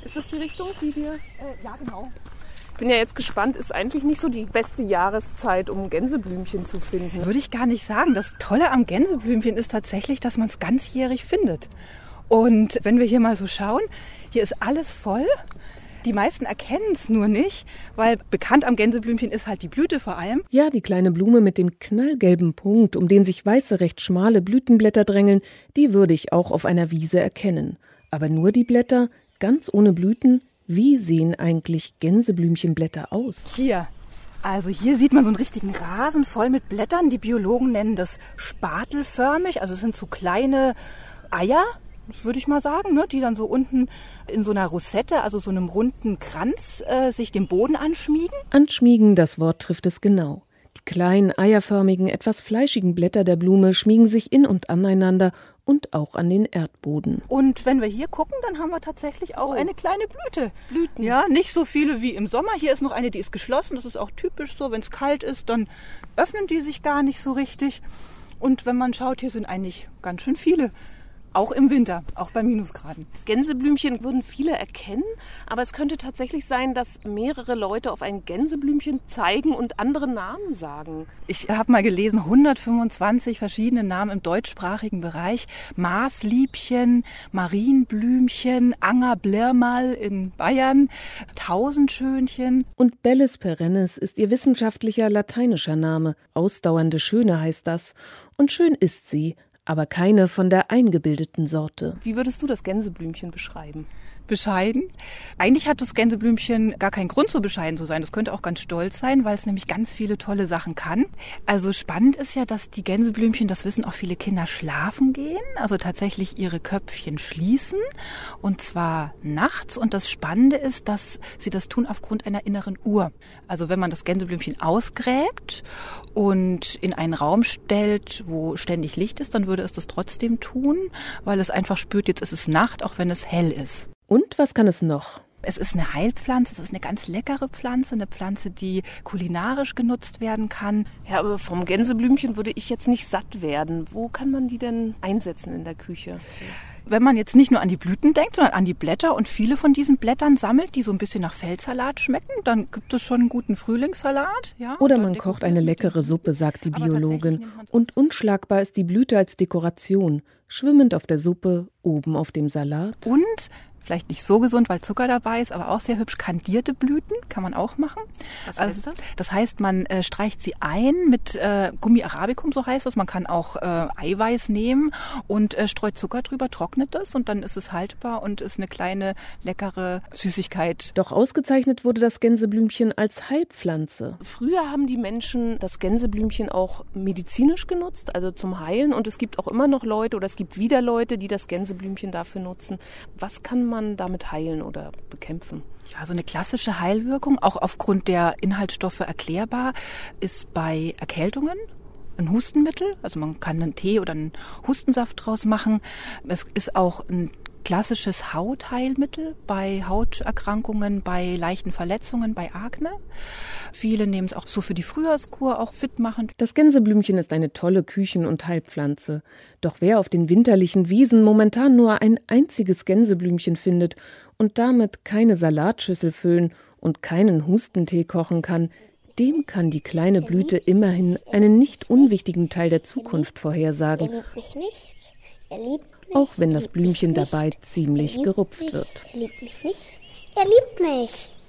Ist das die Richtung, die wir... Ja, genau. Ich bin ja jetzt gespannt, ist eigentlich nicht so die beste Jahreszeit, um Gänseblümchen zu finden. Würde ich gar nicht sagen. Das Tolle am Gänseblümchen ist tatsächlich, dass man es ganzjährig findet. Und wenn wir hier mal so schauen, hier ist alles voll. Die meisten erkennen es nur nicht, weil bekannt am Gänseblümchen ist halt die Blüte vor allem. Ja, die kleine Blume mit dem knallgelben Punkt, um den sich weiße, recht schmale Blütenblätter drängeln, die würde ich auch auf einer Wiese erkennen. Aber nur die Blätter, ganz ohne Blüten. Wie sehen eigentlich Gänseblümchenblätter aus? Hier sieht man so einen richtigen Rasen voll mit Blättern. Die Biologen nennen das spatelförmig, also es sind so kleine Eier, würde ich mal sagen, ne, die dann so unten in so einer Rosette, also so einem runden Kranz, sich dem Boden anschmiegen. Anschmiegen, das Wort trifft es genau. Die kleinen, eierförmigen, etwas fleischigen Blätter der Blume schmiegen sich in und aneinander und auch an den Erdboden. Und wenn wir hier gucken, dann haben wir tatsächlich auch eine kleine Blüte. Blüten. Ja, nicht so viele wie im Sommer. Hier ist noch eine, die ist geschlossen. Das ist auch typisch so. Wenn es kalt ist, dann öffnen die sich gar nicht so richtig. Und wenn man schaut, hier sind eigentlich ganz schön viele. Auch im Winter, auch bei Minusgraden. Gänseblümchen würden viele erkennen, aber es könnte tatsächlich sein, dass mehrere Leute auf ein Gänseblümchen zeigen und andere Namen sagen. Ich habe mal gelesen, 125 verschiedene Namen im deutschsprachigen Bereich. Maßliebchen, Marienblümchen, Angerblirmal in Bayern, Tausendschönchen. Und Bellis perennis ist ihr wissenschaftlicher lateinischer Name. Ausdauernde Schöne heißt das. Und schön ist sie, aber keine von der eingebildeten Sorte. Wie würdest du das Gänseblümchen beschreiben? Bescheiden. Eigentlich hat das Gänseblümchen gar keinen Grund, so bescheiden zu sein. Das könnte auch ganz stolz sein, weil es nämlich ganz viele tolle Sachen kann. Also spannend ist ja, dass die Gänseblümchen, das wissen auch viele Kinder, schlafen gehen. Also tatsächlich ihre Köpfchen schließen. Und zwar nachts. Und das Spannende ist, dass sie das tun aufgrund einer inneren Uhr. Also wenn man das Gänseblümchen ausgräbt und in einen Raum stellt, wo ständig Licht ist, dann würde es das trotzdem tun, weil es einfach spürt, jetzt ist es Nacht, auch wenn es hell ist. Und was kann es noch? Es ist eine Heilpflanze, es ist eine ganz leckere Pflanze, eine Pflanze, die kulinarisch genutzt werden kann. Ja, aber vom Gänseblümchen würde ich jetzt nicht satt werden. Wo kann man die denn einsetzen in der Küche? Wenn man jetzt nicht nur an die Blüten denkt, sondern an die Blätter und viele von diesen Blättern sammelt, die so ein bisschen nach Feldsalat schmecken, dann gibt es schon einen guten Frühlingssalat. Ja, oder man kocht eine leckere Suppe, sagt die Biologin. Und unschlagbar ist die Blüte als Dekoration. Schwimmend auf der Suppe, oben auf dem Salat. Und vielleicht nicht so gesund, weil Zucker dabei ist, aber auch sehr hübsch kandierte Blüten kann man auch machen. Was heißt das? Das heißt, man streicht sie ein mit Gummi arabicum, so heißt das. Man kann auch Eiweiß nehmen und streut Zucker drüber, trocknet das und dann ist es haltbar und ist eine kleine, leckere Süßigkeit. Doch ausgezeichnet wurde das Gänseblümchen als Heilpflanze. Früher haben die Menschen das Gänseblümchen auch medizinisch genutzt, also zum Heilen. Und es gibt auch immer noch Leute oder es gibt wieder Leute, die das Gänseblümchen dafür nutzen. Was kann man damit heilen oder bekämpfen? Ja, so eine klassische Heilwirkung, auch aufgrund der Inhaltsstoffe erklärbar, ist bei Erkältungen ein Hustenmittel. Also man kann einen Tee oder einen Hustensaft draus machen. Es ist auch ein klassisches Hautheilmittel bei Hauterkrankungen, bei leichten Verletzungen, bei Akne. Viele nehmen es auch so für die Frühjahrskur, auch fit machen. Das Gänseblümchen ist eine tolle Küchen- und Heilpflanze. Doch wer auf den winterlichen Wiesen momentan nur ein einziges Gänseblümchen findet und damit keine Salatschüssel füllen und keinen Hustentee kochen kann, dem kann die kleine Blüte immerhin einen nicht unwichtigen Teil der Zukunft vorhersagen. Er liebt mich nicht. Er liebt mich. Auch wenn das Blümchen dabei ziemlich gerupft wird. Er liebt mich nicht. Er liebt mich.